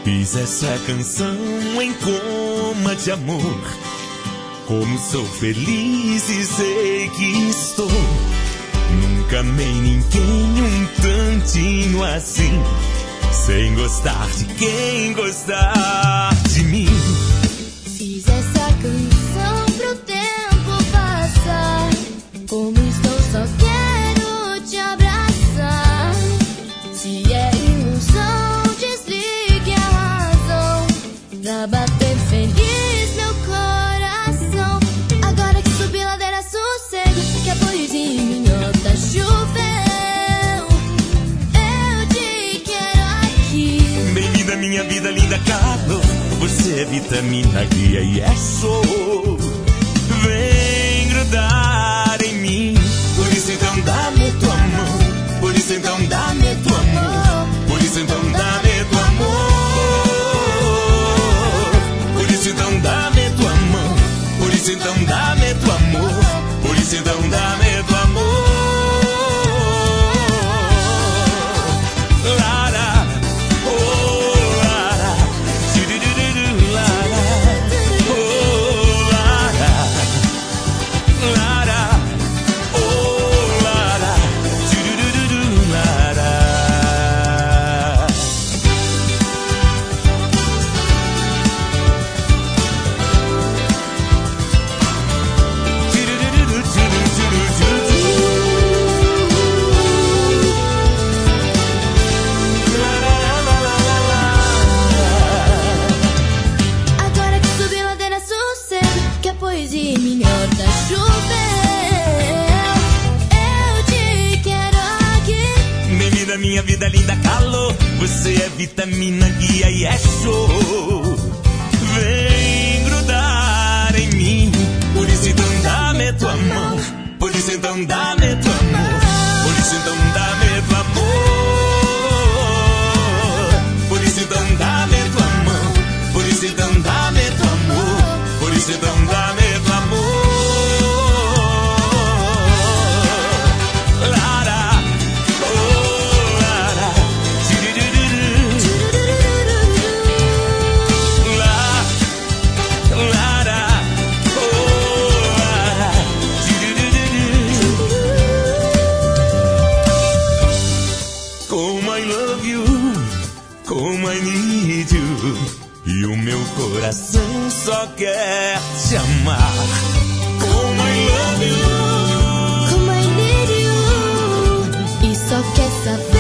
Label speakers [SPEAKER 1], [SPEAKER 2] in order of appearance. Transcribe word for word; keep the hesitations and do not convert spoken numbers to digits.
[SPEAKER 1] Fiz essa canção em coma de amor. Como sou feliz e sei que estou. Nunca amei ninguém um tantinho assim, sem gostar de quem gostar de mim.
[SPEAKER 2] Fiz essa canção pro tempo passar. Como estou, só quero te abraçar. Se é ilusão, desligue a razão pra bater feliz meu coração. Agora que subi ladeira, sossego, que a poesia em minhota choveu. Eu te quero aqui.
[SPEAKER 1] Bem-vinda minha vida, linda calor. Você é vitamina, guia e é show. Vem grudar em mim. Por isso então dá-me tua mão. Por isso então dá-me tua mão. Por isso então dá-me tua amor. Por isso então dá-me tua mão. Por isso então dá-me tua amor. Por isso então dá-me tua amor. Lara, oh Lara, tiriririri, Lara, oh Lara, Lara, oh Lara, tiriririri, Lara. Tiriririri, tiriririri, la, la, la, la, la, la.
[SPEAKER 2] Agora que subi ladeira, sossego, que a poesia em minha horta choveu. Eu te quero aqui.
[SPEAKER 1] Bem-vinda minha vida, linda calor. Você é vitamina, guia e é show. Vem grudar em mim. Por isso então dá-me tua mão. Por isso então dá-me tua amor. Por isso então dá-me tua amor. Por isso então dá-me tua mão. Por isso então dá-me tua amor. Por isso então dá-me tua amor. Lara, oh Lara, tiriririri, la, Lara, oh Lara, tiriririri. Como I love you, como I need you. E o meu coração só quer te amar. Como I love you.
[SPEAKER 2] Como I need you. E só quer saber